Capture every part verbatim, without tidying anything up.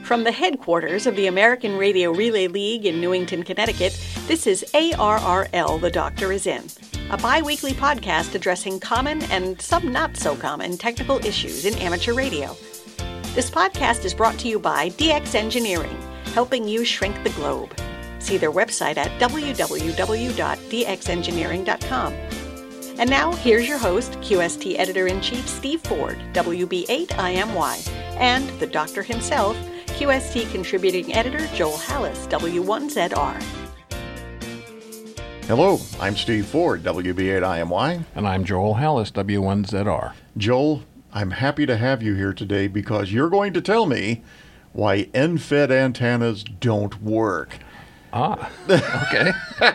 From the headquarters of the American Radio Relay League in Newington, Connecticut, this is A R R L, The Doctor Is In, a bi-weekly podcast addressing common and some not-so-common technical issues in amateur radio. This podcast is brought to you by D X Engineering, helping you shrink the globe. See their website at w w w dot d x engineering dot com. And now, here's your host, Q S T Editor-in-Chief Steve Ford, W B eight I M Y, and the Doctor himself, Q S T Contributing Editor Joel Hallis, W one Z R. Hello, I'm Steve Ford, W B eight I M Y. And I'm Joel Hallis, W one Z R. Joel, I'm happy to have you here today because you're going to tell me why end-fed antennas don't work. Ah, okay.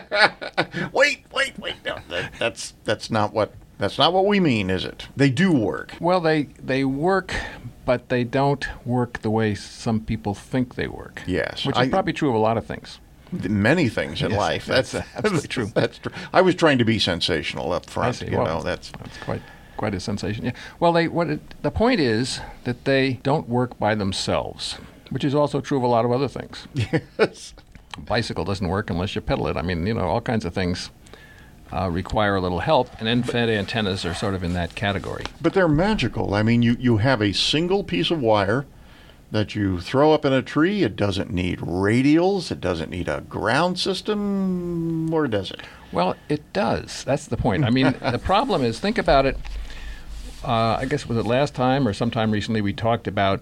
wait, wait, wait. No, that, that's that's not what that's not what we mean, is it? They do work. Well, they they work, but they don't work the way some people think they work. Yes, which is I, probably true of a lot of things. Many things in yes, life. That's, That's, that's absolutely true. That's true. I was trying to be sensational up front. I see. You well, know, that's that's quite quite a sensation. Yeah. Well, they what it, the point is that they don't work by themselves, which is also true of a lot of other things. Yes. A bicycle doesn't work unless you pedal it. I mean, you know, all kinds of things uh, require a little help, and end-fed antennas are sort of in that category. But they're magical. I mean, you, you have a single piece of wire that you throw up in a tree. It doesn't need radials. It doesn't need a ground system, or does it? Well, it does. That's the point. I mean, the problem is, think about it. Uh, I guess was it last time or sometime recently we talked about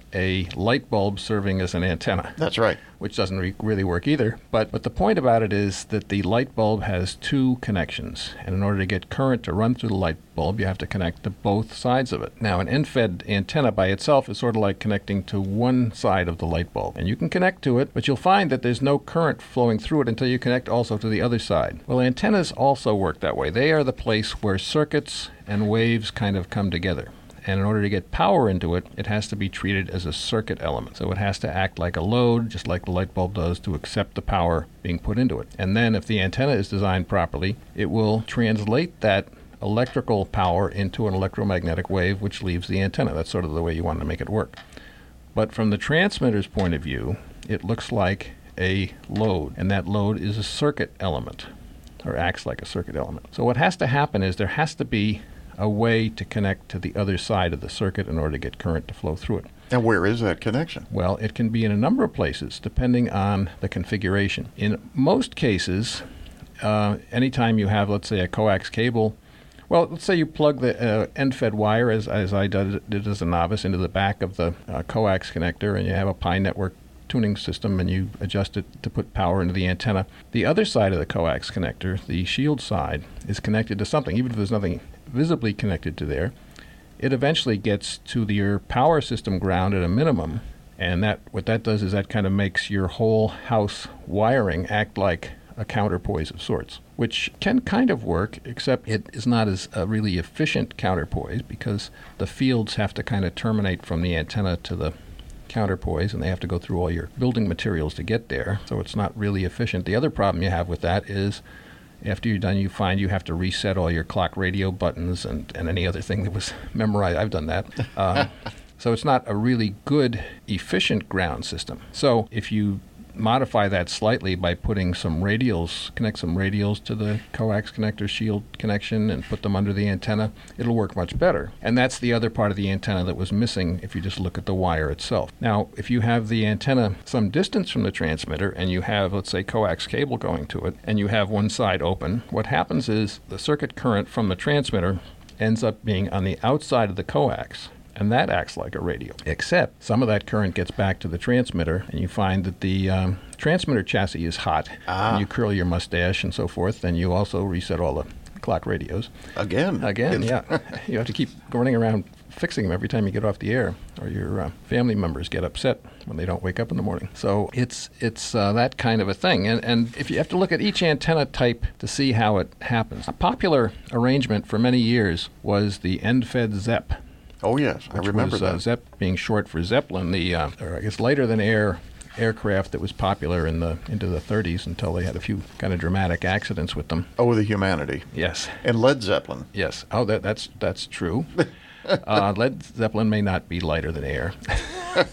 a light bulb serving as an antenna. That's right. Which doesn't re- really work either. But, but the point about it is that the light bulb has two connections. And in order to get current to run through the light bulb, you have to connect to both sides of it. Now, an end-fed antenna by itself is sort of like connecting to one side of the light bulb. And you can connect to it, but you'll find that there's no current flowing through it until you connect also to the other side. Well, antennas also work that way. They are the place where circuits and waves kind of come together. And in order to get power into it, it has to be treated as a circuit element. So it has to act like a load, just like the light bulb does, to accept the power being put into it. And then if the antenna is designed properly, it will translate that electrical power into an electromagnetic wave, which leaves the antenna. That's sort of the way you want to make it work. But from the transmitter's point of view, it looks like a load, and that load is a circuit element, or acts like a circuit element. So what has to happen is there has to be a way to connect to the other side of the circuit in order to get current to flow through it. And where is that connection? Well, it can be in a number of places depending on the configuration. In most cases, uh, anytime you have, let's say, a coax cable, well, let's say you plug the uh, end-fed wire, as, as I did, did as a novice, into the back of the uh, coax connector, and you have a Pi network tuning system, and you adjust it to put power into the antenna. The other side of the coax connector, the shield side, is connected to something, even if there's nothing visibly connected to there. It eventually gets to the, your power system ground at a minimum, and that what that does is that kind of makes your whole house wiring act like a counterpoise of sorts, which can kind of work, except it is not as a really efficient counterpoise because the fields have to kind of terminate from the antenna to the counterpoise, and they have to go through all your building materials to get there, so it's not really efficient. The other problem you have with that is after you're done, you find you have to reset all your clock radio buttons and, and any other thing that was memorized. I've done that. Uh, so it's not a really good, efficient ground system. So if you modify that slightly by putting some radials, connect some radials to the coax connector shield connection and put them under the antenna, it'll work much better. And that's the other part of the antenna that was missing if you just look at the wire itself. Now, if you have the antenna some distance from the transmitter and you have, let's say, coax cable going to it, and you have one side open, what happens is the circuit current from the transmitter ends up being on the outside of the coax. And that acts like a radio, except some of that current gets back to the transmitter, and you find that the um, transmitter chassis is hot. Ah. And you curl your mustache and so forth, and you also reset all the clock radios. Again? Again, yeah. You have to keep running around fixing them every time you get off the air, or your uh, family members get upset when they don't wake up in the morning. So it's it's uh, that kind of a thing. And, and if you have to look at each antenna type to see how it happens. A popular arrangement for many years was the end-fed ZEP. Oh, yes, I remember was, that. Uh, ZEP being short for Zeppelin, the, uh, or I guess lighter-than-air aircraft that was popular in the into the thirties until they had a few kind of dramatic accidents with them. Oh, the humanity. Yes. And Led Zeppelin. Yes. Oh, that, that's that's true. uh, Led Zeppelin may not be lighter than air.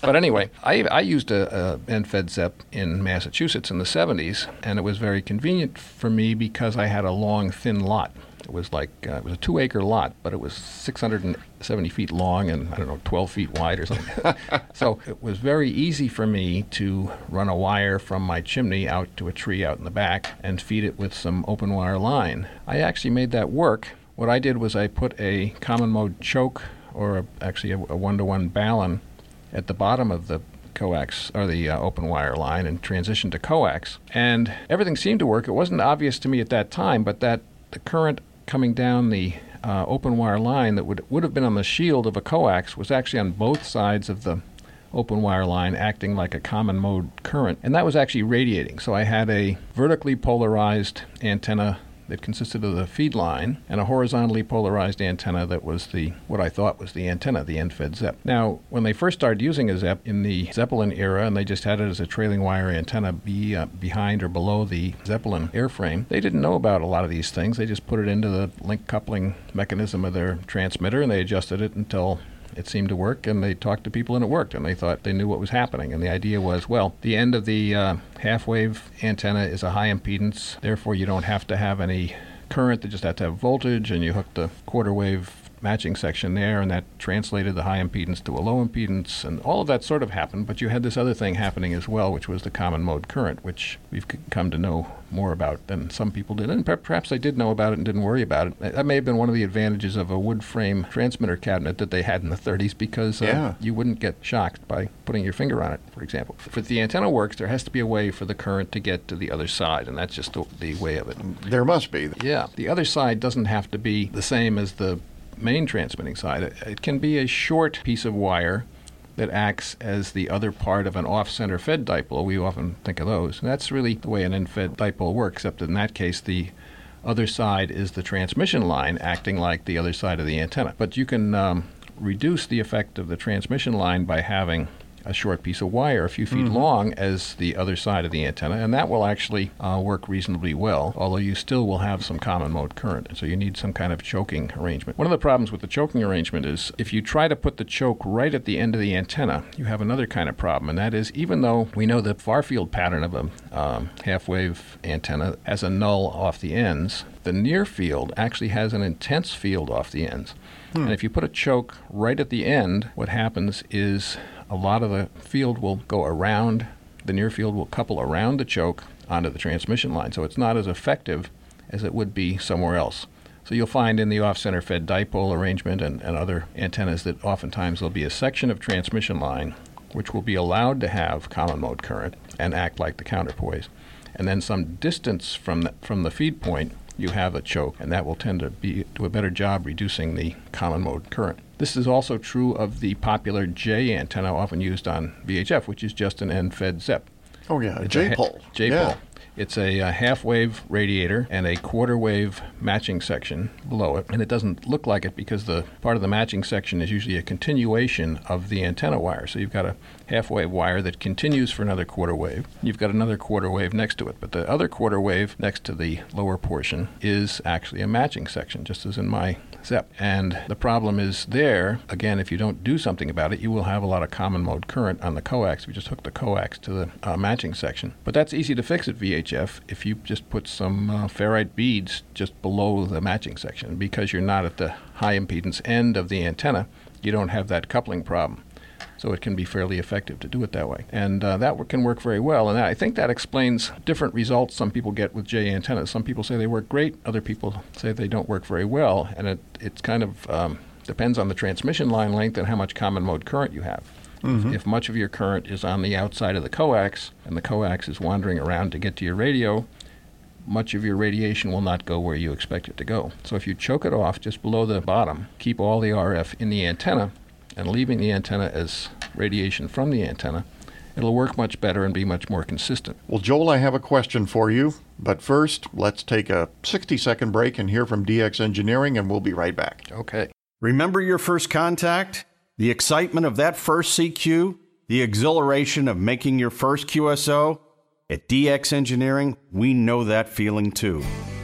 But anyway, I, I used a, a N F E D ZEP in Massachusetts in the seventies, and it was very convenient for me because I had a long, thin lot. It was like, uh, it was a two-acre lot, but it was six hundred seventy feet long and, I don't know, twelve feet wide or something. So it was very easy for me to run a wire from my chimney out to a tree out in the back and feed it with some open wire line. I actually made that work. What I did was I put a common mode choke, or a, actually a, a one-to-one balun, at the bottom of the coax, or the uh, open wire line, and transitioned to coax. And everything seemed to work. It wasn't obvious to me at that time, but that the current coming down the uh, open wire line that would would have been on the shield of a coax was actually on both sides of the open wire line, acting like a common mode current. And that was actually radiating. So I had a vertically polarized antenna that consisted of the feed line, and a horizontally polarized antenna that was the what I thought was the antenna, the N F E D ZEP. Now, when they first started using a ZEP in the Zeppelin era, and they just had it as a trailing wire antenna be, uh, behind or below the Zeppelin airframe, they didn't know about a lot of these things. They just put it into the link coupling mechanism of their transmitter, and they adjusted it until it seemed to work, and they talked to people and it worked, and they thought they knew what was happening. And the idea was, well, the end of the uh, half-wave antenna is a high impedance, therefore you don't have to have any current, they just have to have voltage, and you hook the quarter wave matching section there, and that translated the high impedance to a low impedance, and all of that sort of happened. But you had this other thing happening as well, which was the common mode current, which we've c- come to know more about than some people did. And per- perhaps they did know about it and didn't worry about it. That may have been one of the advantages of a wood frame transmitter cabinet that they had in the thirties, because uh, Yeah. you wouldn't get shocked by putting your finger on it, for example. If the antenna works, there has to be a way for the current to get to the other side, and that's just the, the way of it. There must be. Yeah, the other side doesn't have to be the same as the main transmitting side. It, it can be a short piece of wire that acts as the other part of an off-center fed dipole. We often think of those. And that's really the way an N F E D dipole works, except in that case the other side is the transmission line acting like the other side of the antenna. But you can um, reduce the effect of the transmission line by having a short piece of wire a few feet mm-hmm. long as the other side of the antenna, and that will actually uh, work reasonably well, although you still will have some common mode current, so you need some kind of choking arrangement. One of the problems with the choking arrangement is if you try to put the choke right at the end of the antenna, you have another kind of problem, and that is, even though we know the far-field pattern of a um, half-wave antenna has a null off the ends, the near field actually has an intense field off the ends. Hmm. And if you put a choke right at the end, what happens is a lot of the field will go around, the near field will couple around the choke onto the transmission line, so it's not as effective as it would be somewhere else. So you'll find in the off-center fed dipole arrangement and, and other antennas that oftentimes there'll be a section of transmission line which will be allowed to have common mode current and act like the counterpoise. And then some distance from the, from the feed point, you have a choke, and that will tend to be do a better job reducing the common mode current. This is also true of the popular J antenna often used on V H F, which is just an N F E D ZEP. Oh, yeah, It's J-pole. Ha- J-pole. Yeah. It's a, a half-wave radiator and a quarter-wave matching section below it, and it doesn't look like it because the part of the matching section is usually a continuation of the antenna wire. So you've got a half-wave wire that continues for another quarter wave. You've got another quarter wave next to it, but the other quarter wave next to the lower portion is actually a matching section, just as in my ZEP. And the problem is there, again, if you don't do something about it, you will have a lot of common mode current on the coax. We just hook the coax to the uh, matching section. But that's easy to fix at V H F if you just put some uh, ferrite beads just below the matching section. Because you're not at the high impedance end of the antenna, you don't have that coupling problem. So it can be fairly effective to do it that way. And uh, that can work very well. And I think that explains different results some people get with J antennas. Some people say they work great. Other people say they don't work very well. And it it's kind of um, depends on the transmission line length and how much common mode current you have. Mm-hmm. If much of your current is on the outside of the coax, and the coax is wandering around to get to your radio, much of your radiation will not go where you expect it to go. So if you choke it off just below the bottom, keep all the R F in the antenna, and leaving the antenna as radiation from the antenna, it'll work much better and be much more consistent. Well, Joel, I have a question for you. But first, let's take a sixty-second break and hear from D X Engineering, and we'll be right back. Okay. Remember your first contact? The excitement of that first C Q? The exhilaration of making your first Q S O? At D X Engineering, we know that feeling too.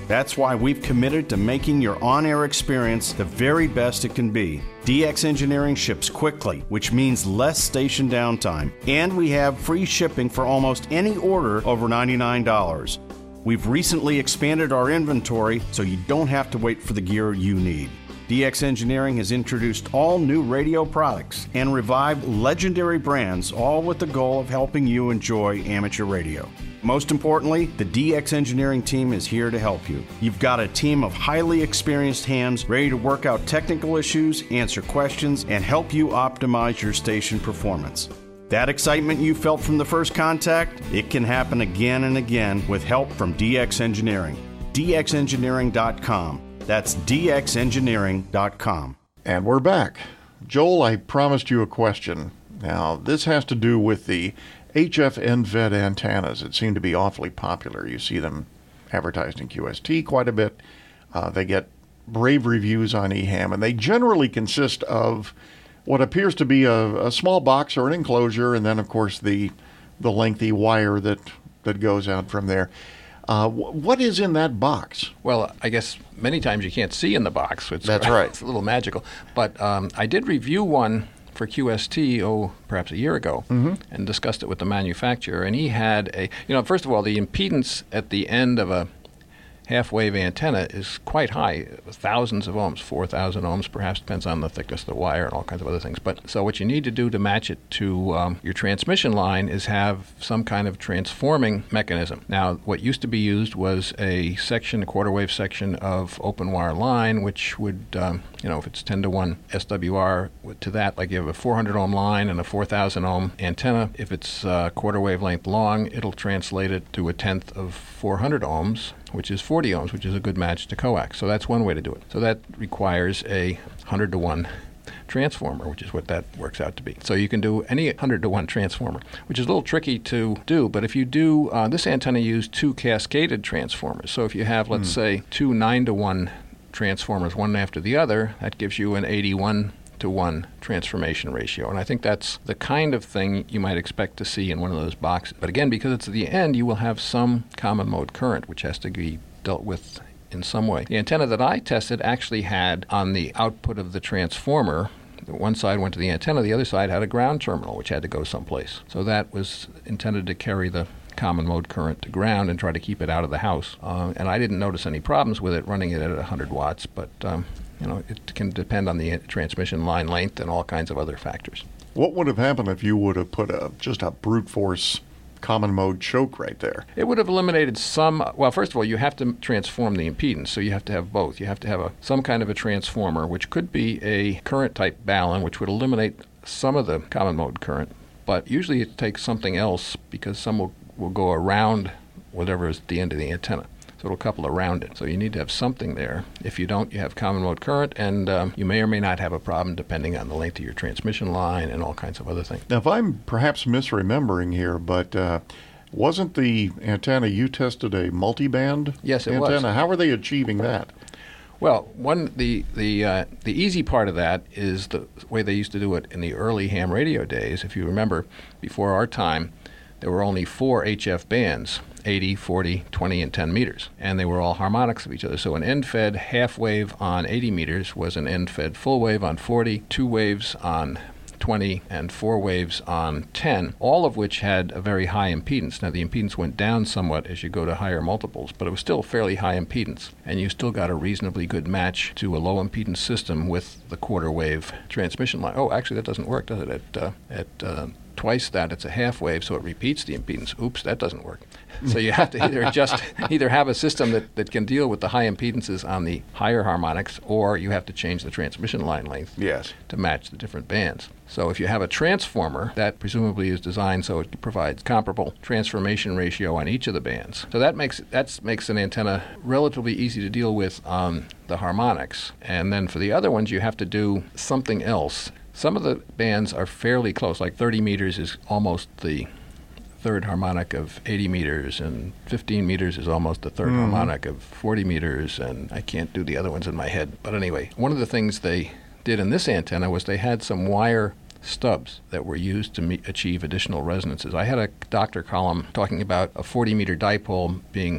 That's why we've committed to making your on-air experience the very best it can be. D X Engineering ships quickly, which means less station downtime, and we have free shipping for almost any order over ninety-nine dollars. We've recently expanded our inventory so you don't have to wait for the gear you need. D X Engineering has introduced all new radio products and revived legendary brands, all with the goal of helping you enjoy amateur radio. Most importantly, the D X Engineering team is here to help you. You've got a team of highly experienced hands ready to work out technical issues, answer questions, and help you optimize your station performance. That excitement you felt from the first contact, it can happen again and again with help from D X Engineering. D X engineering dot com. That's D X engineering dot com. And we're back. Joel, I promised you a question. Now, this has to do with the H F N V E D antennas. It seem to be awfully popular. You see them advertised in Q S T quite a bit. Uh, they get brave reviews on E HAM, and they generally consist of what appears to be a, a small box or an enclosure, and then, of course, the the lengthy wire that, that goes out from there. Uh, wh- what is in that box? Well, I guess many times you can't see in the box. It's, That's right. It's a little magical. But um, I did review one for Q S T, oh, perhaps a year ago, mm-hmm. and discussed it with the manufacturer. And he had a, you know, first of all, the impedance at the end of a half-wave antenna is quite high, thousands of ohms, four thousand ohms perhaps, depends on the thickness of the wire and all kinds of other things. But so what you need to do to match it to um, your transmission line is have some kind of transforming mechanism. Now, what used to be used was a section, a quarter-wave section of open wire line, which would, um, you know, if it's ten to one S W R to that, like you have a four hundred ohm line and a four thousand ohm antenna. If it's uh, quarter wavelength long, it'll translate it to a tenth of four hundred ohms, which is forty ohms, which is a good match to coax. So that's one way to do it. So that requires a one hundred to one transformer, which is what that works out to be. So you can do any one hundred to one transformer, which is a little tricky to do. But if you do, uh, this antenna used two cascaded transformers. So if you have, let's mm. say, two nine to one transformers, one after the other, that gives you an eighty-one to one transformation ratio. And I think that's the kind of thing you might expect to see in one of those boxes. But again, because it's at the end, you will have some common mode current, which has to be dealt with in some way. The antenna that I tested actually had on the output of the transformer, one side went to the antenna, the other side had a ground terminal, which had to go someplace. So that was intended to carry the common mode current to ground and try to keep it out of the house. Uh, and I didn't notice any problems with it running it at one hundred watts, but um, you know, it can depend on the transmission line length and all kinds of other factors. What would have happened if you would have put a just a brute force common mode choke right there? It would have eliminated some. Well, first of all, you have to transform the impedance, so you have to have both. You have to have a some kind of a transformer, which could be a current type balun, which would eliminate some of the common mode current. But usually it takes something else because some will, will go around whatever is at the end of the antenna. So it'll couple around it. So you need to have something there. If you don't, you have common mode current, and um, you may or may not have a problem depending on the length of your transmission line and all kinds of other things. Now, if I'm perhaps misremembering here, but uh, wasn't the antenna you tested a multiband yes, it antenna? was. How are they achieving that? Well, one the the uh, the easy part of that is the way they used to do it in the early ham radio days. If you remember, before our time, there were only four H F bands, eighty, forty, twenty, and ten meters, and they were all harmonics of each other. So an end-fed half wave on eighty meters was an end-fed full wave on forty, two waves on twenty, and four waves on ten, all of which had a very high impedance. Now, the impedance went down somewhat as you go to higher multiples, but it was still fairly high impedance, and you still got a reasonably good match to a low impedance system with the quarter wave transmission line. Oh, actually, that doesn't work, does it? At, uh, at uh, twice that, it's a half wave, so it repeats the impedance. Oops, that doesn't work. So you have to either just either have a system that, that can deal with the high impedances on the higher harmonics, or you have to change the transmission line length yes. to match the different bands. So if you have a transformer, that presumably is designed so it provides comparable transformation ratio on each of the bands. So that makes that makes an antenna relatively easy to deal with on the harmonics. And then for the other ones, you have to do something else. Some of the bands are fairly close, like thirty meters is almost the third harmonic of eighty meters, and fifteen meters is almost the third mm-hmm. harmonic of forty meters, and I can't do the other ones in my head. But anyway, one of the things they did in this antenna was they had some wire stubs that were used to meet, achieve additional resonances. I had a doctor column talking about a forty meter dipole being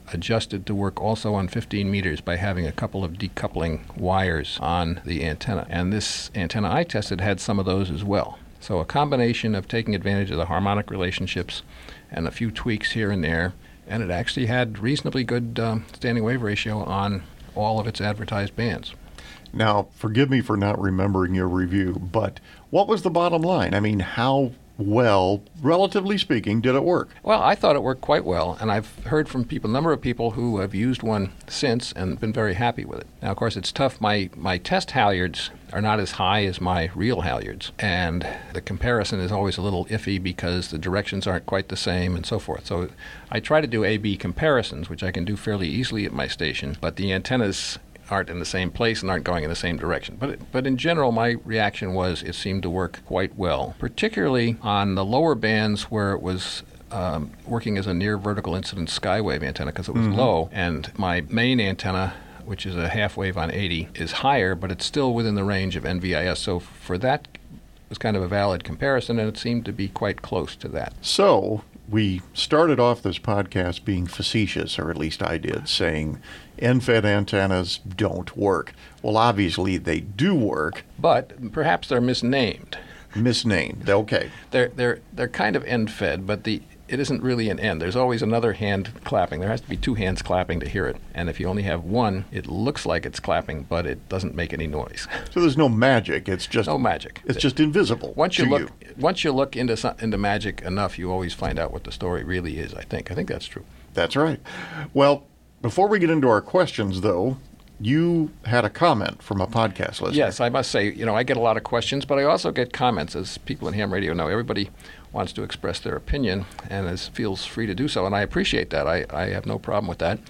adjusted to work also on fifteen meters by having a couple of decoupling wires on the antenna. And this antenna I tested had some of those as well. So a combination of taking advantage of the harmonic relationships and a few tweaks here and there, and it actually had reasonably good um, standing wave ratio on all of its advertised bands. Now, forgive me for not remembering your review, but what was the bottom line? I mean, how well, relatively speaking, did it work? Well, I thought it worked quite well, and I've heard from people, a number of people who have used one since and been very happy with it. Now, of course, it's tough. My, my test halyards are not as high as my real halyards, and the comparison is always a little iffy because the directions aren't quite the same and so forth. So I try to do A B comparisons, which I can do fairly easily at my station, but the antennas aren't in the same place and aren't going in the same direction. But it, but in general, my reaction was it seemed to work quite well, particularly on the lower bands where it was um, working as a near vertical incidence skywave antenna because it was mm-hmm. low, and my main antenna, which is a half wave on eighty, is higher, but it's still within the range of N V I S. So for that, it was kind of a valid comparison, and it seemed to be quite close to that. So we started off this podcast being facetious, or at least I did, saying N F E D antennas don't work. Well, obviously they do work. But perhaps they're misnamed. Misnamed, okay. They're they're they're kind of N F E D, but the it isn't really an N. There's always another hand clapping. There has to be two hands clapping to hear it. And if you only have one, it looks like it's clapping, but it doesn't make any noise. So there's no magic. It's just no magic. It's just invisible. Once you to look, you. once you look into some, into magic enough, you always find out what the story really is. I think. I think that's true. That's right. Well, before we get into our questions, though, you had a comment from a podcast listener. Yes, I must say, you know, I get a lot of questions, but I also get comments, as people in ham radio know. Everybody wants to express their opinion and is, feels free to do so, and I appreciate that. I, I have no problem with that.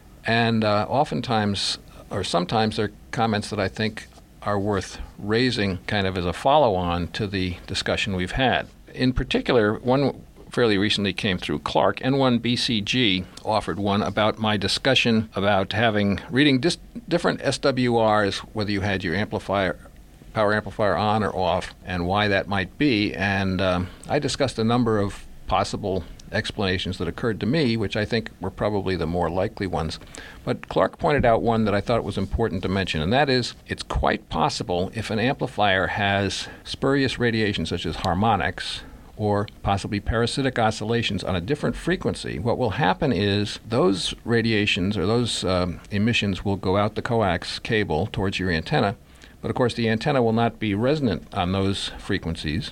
And uh, oftentimes, or sometimes, there are comments that I think are worth raising kind of as a follow-on to the discussion we've had. In particular, one fairly recently came through. Clark, N one B C G, offered one about my discussion about having reading dis- different S W Rs, whether you had your amplifier, power amplifier on or off, and why that might be. And um, I discussed a number of possible explanations that occurred to me, which I think were probably the more likely ones. But Clark pointed out one that I thought was important to mention, and that is it's quite possible if an amplifier has spurious radiation such as harmonics or possibly parasitic oscillations on a different frequency, what will happen is those radiations or those um, emissions will go out the coax cable towards your antenna, but of course the antenna will not be resonant on those frequencies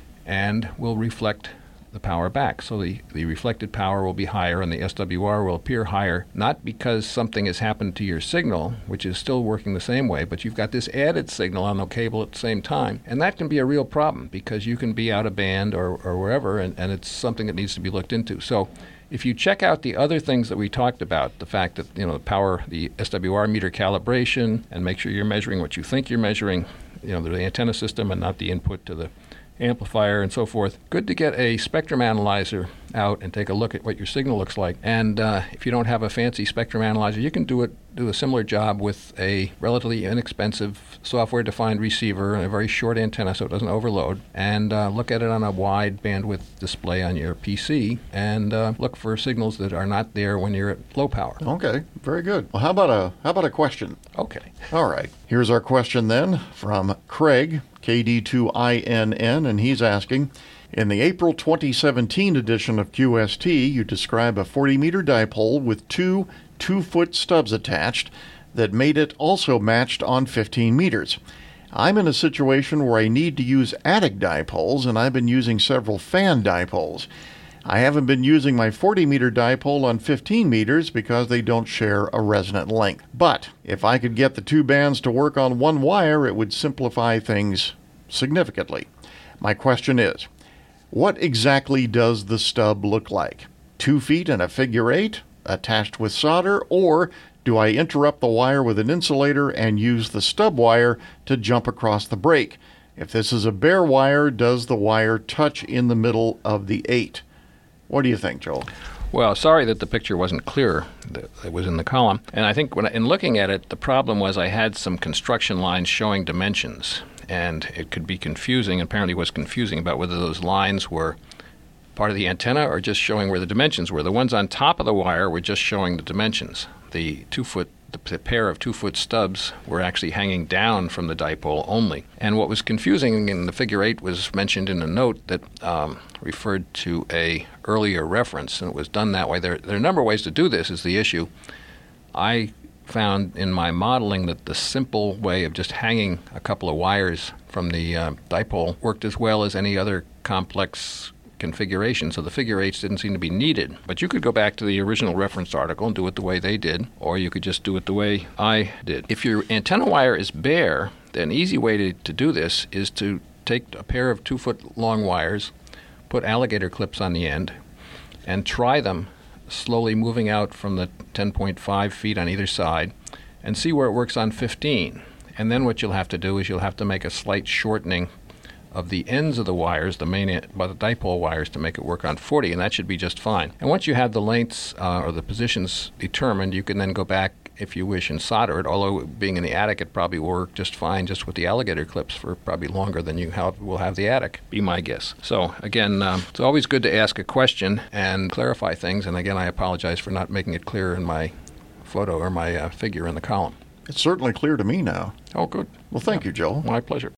and will reflect the power back. So the, the reflected power will be higher and the S W R will appear higher, not because something has happened to your signal, which is still working the same way, but you've got this added signal on the cable at the same time. And that can be a real problem because you can be out of band or, or wherever, and, and it's something that needs to be looked into. So if you check out the other things that we talked about, the fact that, you know, the power, the S W R meter calibration, and make sure you're measuring what you think you're measuring, you know, the antenna system and not the input to the amplifier and so forth. Good to get a spectrum analyzer out and take a look at what your signal looks like. And uh, if you don't have a fancy spectrum analyzer, you can do it do a similar job with a relatively inexpensive software-defined receiver and a very short antenna so it doesn't overload, and uh, look at it on a wide bandwidth display on your P C and uh, look for signals that are not there when you're at low power. Okay, very good. Well, how about a how about a question? Okay. All right. Here's our question then from Craig, K D two I N N, and he's asking, in the April twenty seventeen edition of Q S T, you describe a forty meter dipole with two two-foot stubs attached that made it also matched on fifteen meters. I'm in a situation where I need to use attic dipoles, and I've been using several fan dipoles. I haven't been using my forty meter dipole on fifteen meters because they don't share a resonant length. But if I could get the two bands to work on one wire, it would simplify things significantly. My question is, what exactly does the stub look like? Two feet and a figure eight, attached with solder, or do I interrupt the wire with an insulator and use the stub wire to jump across the break? If this is a bare wire, does the wire touch in the middle of the eight? What do you think, Joel? Well, sorry that the picture wasn't clear that it was in the column. And I think when in looking at it, the problem was I had some construction lines showing dimensions, and it could be confusing, and apparently was confusing about whether those lines were part of the antenna or just showing where the dimensions were. The ones on top of the wire were just showing the dimensions. The two-foot The pair of two-foot stubs were actually hanging down from the dipole only. And what was confusing in the figure eight was mentioned in a note that um, referred to a earlier reference, and it was done that way. There, there are a number of ways to do this is the issue. I found in my modeling that the simple way of just hanging a couple of wires from the uh, dipole worked as well as any other complex configuration, so the figure eights didn't seem to be needed. But you could go back to the original reference article and do it the way they did, or you could just do it the way I did. If your antenna wire is bare, then an easy way to, to do this is to take a pair of two-foot long wires, put alligator clips on the end, and try them slowly moving out from the ten point five feet on either side, and see where it works on fifteen. And then what you'll have to do is you'll have to make a slight shortening of the ends of the wires, the main by the dipole wires, to make it work on forty, and that should be just fine. And once you have the lengths uh, or the positions determined, you can then go back, if you wish, and solder it. Although being in the attic, it probably will work just fine just with the alligator clips for probably longer than you have, will have the attic, be my guess. So again, um, it's always good to ask a question and clarify things, and again, I apologize for not making it clear in my photo or my uh, figure in the column. It's certainly clear to me now. Oh, good. Well, thank yeah. you, Joel. My pleasure.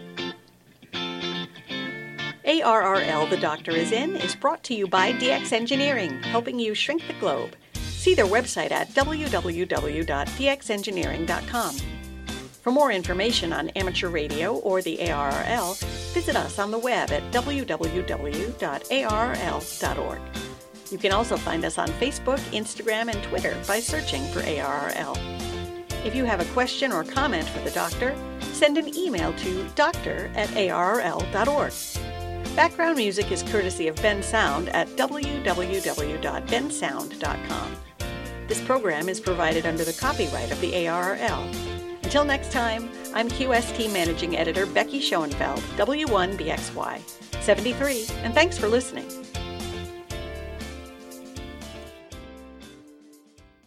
A R R L, The Doctor Is In, is brought to you by D X Engineering, helping you shrink the globe. See their website at w w w dot d x engineering dot com. For more information on amateur radio or the A R R L, visit us on the web at w w w dot a r r l dot org. You can also find us on Facebook, Instagram, and Twitter by searching for A R R L. If you have a question or comment for the doctor, send an email to doctor at a r r l dot org. Background music is courtesy of Ben Sound at w w w dot ben sound dot com. This program is provided under the copyright of the A R R L. Until next time, I'm Q S T Managing Editor Becky Schoenfeld, W one B X Y seventy-three, and thanks for listening.